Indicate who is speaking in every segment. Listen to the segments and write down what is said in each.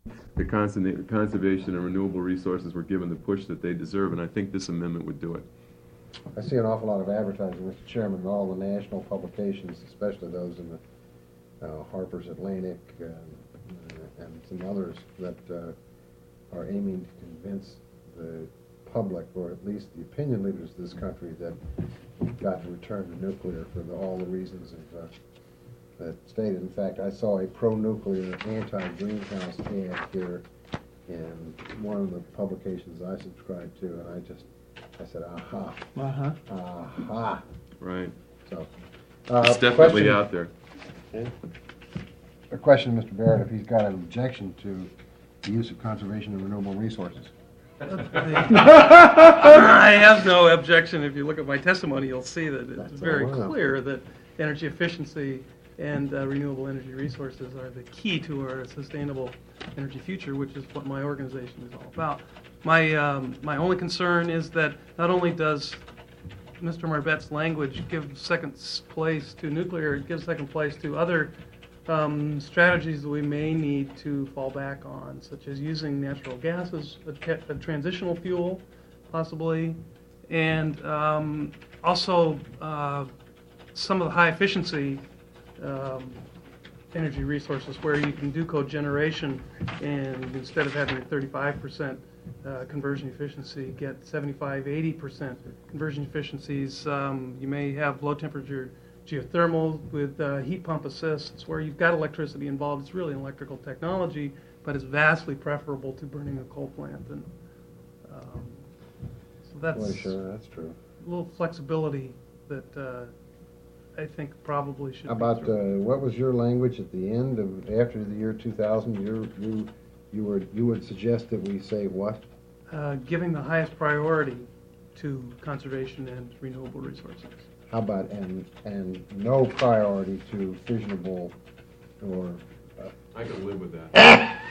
Speaker 1: the conservation and renewable resources were given the push that they deserve, and I think this amendment would do it.
Speaker 2: I see an awful lot of advertising, Mr. Chairman, in all the national publications, especially those in the Harper's Atlantic and some others that are aiming to convince the public, or at least the opinion leaders of this country, that we've got to return to nuclear for all the reasons that stated. In fact, I saw a pro-nuclear, anti-greenhouse ad here in one of the publications I subscribe to, and I said, aha.
Speaker 3: Uh-huh.
Speaker 2: Aha.
Speaker 1: Right.
Speaker 2: So,
Speaker 1: It's definitely
Speaker 2: question,
Speaker 1: out there.
Speaker 2: A question, Mr. Barrett, if he's got an objection to the use of conservation and renewable resources.
Speaker 3: I have no objection. If you look at my testimony, you'll see that it's very clear that energy efficiency and renewable energy resources are the key to our sustainable energy future, which is what my organization is all about. My only concern is that not only does Mr. Marbette's language give second place to nuclear, it gives second place to other strategies that we may need to fall back on, such as using natural gas as a transitional fuel, possibly, and also some of the high efficiency energy resources where you can do cogeneration and instead of having a 35% conversion efficiency, get 75-80% conversion efficiencies. You may have low temperature geothermal with heat pump assists where you've got electricity involved. It's really an electrical technology, but it's vastly preferable to burning a coal plant. And so that's
Speaker 2: Well, sure, that's true.
Speaker 3: a little flexibility that I think probably should
Speaker 2: How
Speaker 3: be
Speaker 2: about,
Speaker 3: through.
Speaker 2: what was your language at the end of, after the year 2000? You would suggest that we say what?
Speaker 3: Giving the highest priority to conservation and renewable resources.
Speaker 2: How about, and no priority to fissionable or...
Speaker 1: I can live with that.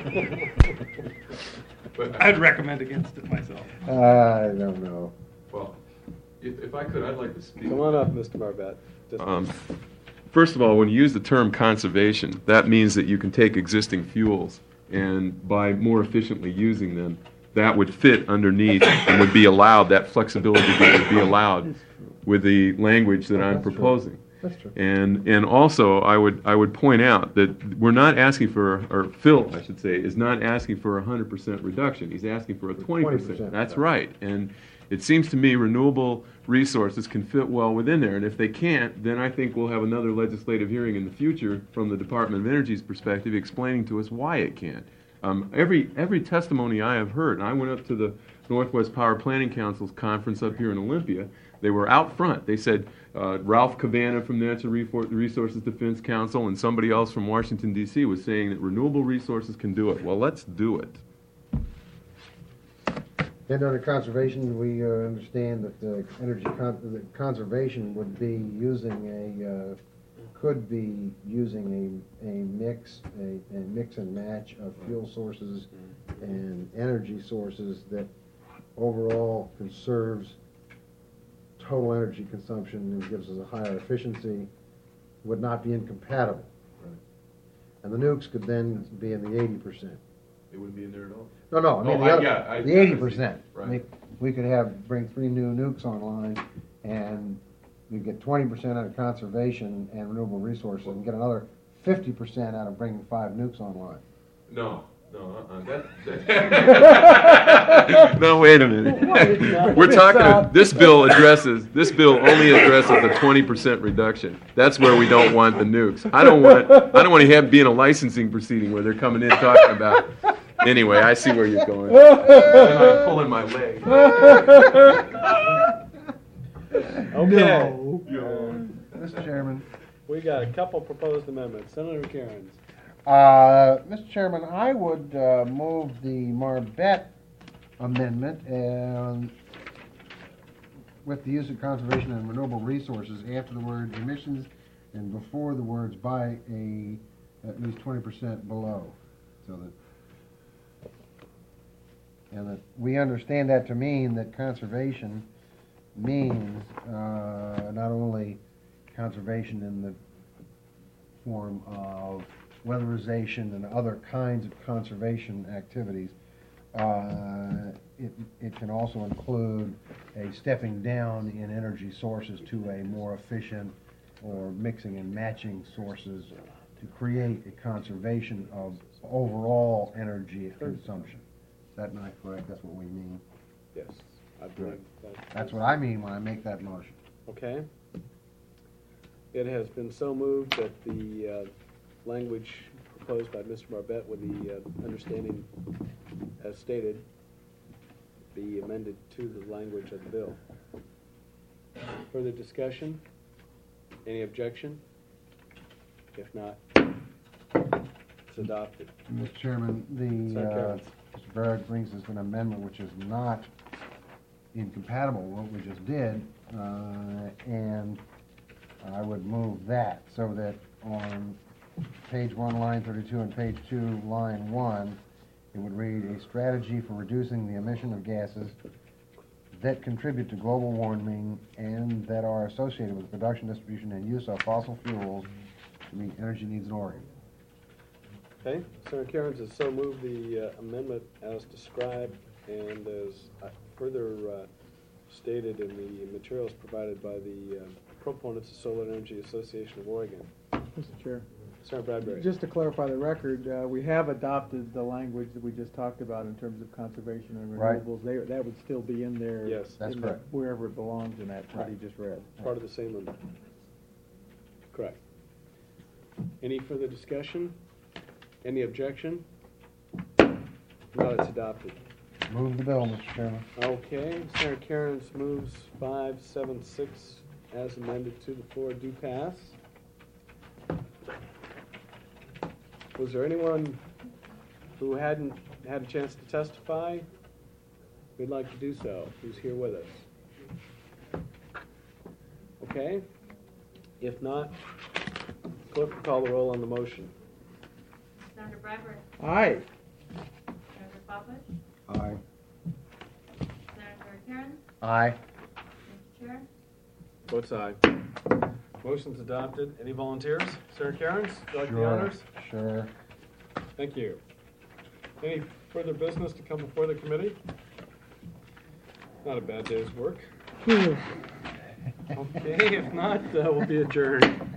Speaker 1: But
Speaker 3: I'd recommend against it myself.
Speaker 2: I don't know.
Speaker 1: well, if I could, I'd like to speak.
Speaker 4: Come on up, Mr. Marbette.
Speaker 1: First of all, when you use the term conservation, that means that you can take existing fuels and by more efficiently using them, that would fit underneath and would be allowed, that flexibility would be allowed with the language that I'm
Speaker 2: That's true.
Speaker 1: proposing.
Speaker 2: That's true.
Speaker 1: And also, I would point out that we're not asking for, or Phil, I should say, is not asking for a 100% reduction. He's asking for a 20%. That's right. And it seems to me renewable resources can fit well within there. And if they can't, then I think we'll have another legislative hearing in the future from the Department of Energy's perspective explaining to us why it can't. Every testimony I have heard, and I went up to the Northwest Power Planning Council's conference up here in Olympia, they were out front. They said Ralph Cabana from Natural Resources Defense Council and somebody else from Washington, D.C. was saying that renewable resources can do it. Well, let's do it.
Speaker 2: And under conservation, we understand that the the conservation would be using could be using a mix and match of fuel sources and energy sources that overall conserves total energy consumption and gives us a higher efficiency, would not be incompatible. Right. And the nukes could then be in the 80%.
Speaker 1: It wouldn't be in there at all.
Speaker 2: No, I mean the 80%.
Speaker 1: Right.
Speaker 2: We could bring 3 new nukes online, and we get 20% out of conservation and renewable resources, and get another 50% out of bringing 5 nukes online.
Speaker 1: No, no, wait a minute. We're talking, this bill only addresses the 20% reduction. That's where we don't want the nukes. I don't want to be in a licensing proceeding where they're coming in talking about, anyway, I see where you're going. And I'm pulling my leg.
Speaker 4: Okay.
Speaker 2: Mr. Chairman.
Speaker 4: We got a couple proposed amendments. Senator Karen.
Speaker 2: Mr. Chairman, I would move the Marbette amendment with the use of conservation and renewable resources after the word emissions and before the words by at least 20% below. So that we understand that to mean that conservation means not only conservation in the form of weatherization and other kinds of conservation activities, it can also include a stepping down in energy sources to a more efficient or mixing and matching sources to create a conservation of overall energy consumption. Is that not correct? That's what we mean.
Speaker 4: Yes, I believe that.
Speaker 2: That's what I mean when I make that motion.
Speaker 4: Okay. It has been so moved that the language proposed by Mr. Marbett with the understanding as stated be amended to the language of the bill. Further discussion? Any objection? If not, it's adopted.
Speaker 2: Mr. Chairman,
Speaker 4: Second.
Speaker 2: Mr. Barrett brings us an amendment which is not incompatible with what we just did, and I would move that so that on page 1, line 32, and page 2, line 1, it would read, a strategy for reducing the emission of gases that contribute to global warming and that are associated with the production, distribution, and use of fossil fuels to meet energy needs in Oregon.
Speaker 4: Okay, Senator Cairns has so moved the amendment as described and as further stated in the materials provided by the proponents of Solar Energy Association of Oregon.
Speaker 5: Mr. Chair,
Speaker 4: Senator Bradbury.
Speaker 5: just to clarify the record, we have adopted the language that we just talked about in terms of conservation and
Speaker 2: Right.
Speaker 5: renewables. That would still be in there.
Speaker 4: Yes.
Speaker 2: That's
Speaker 5: in
Speaker 2: correct.
Speaker 5: wherever it belongs in that, what he just read.
Speaker 4: Part of the same amendment. Correct. Any further discussion? Any objection? Not, it's adopted.
Speaker 2: Move the bill, Mr. Chairman.
Speaker 4: Okay, Senator Cairns moves 576 as amended to the floor. Do pass. Was there anyone who hadn't had a chance to testify? We'd like to do so. Who's here with us? Okay. If not, clerk will call the roll on the motion.
Speaker 6: Senator Bradbury.
Speaker 5: Aye.
Speaker 6: Senator Popovich.
Speaker 2: Aye.
Speaker 6: Senator Karen.
Speaker 2: Aye.
Speaker 6: Mr. Chair.
Speaker 4: Votes aye. Motion's adopted. Any volunteers? Senator Cairns, would you like the honors?
Speaker 2: Sure.
Speaker 4: Thank you. Any further business to come before the committee? Not a bad day's work. Okay, if not, we'll be adjourned.